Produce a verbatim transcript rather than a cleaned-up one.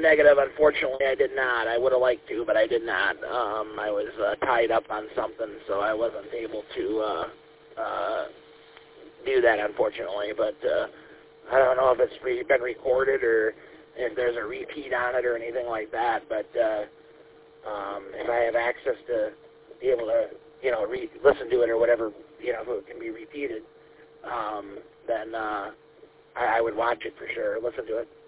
negative, unfortunately, I did not. I would have liked to, but I did not. Um, I was uh, tied up on something, so I wasn't able to uh, uh, do that, unfortunately. But uh, I don't know if it's re- been recorded or if there's a repeat on it or anything like that. But uh, um, if I have access to be able to, you know, re- listen to it or whatever, you know, if it can be repeated, um, then uh, I, I would watch it for sure, listen to it.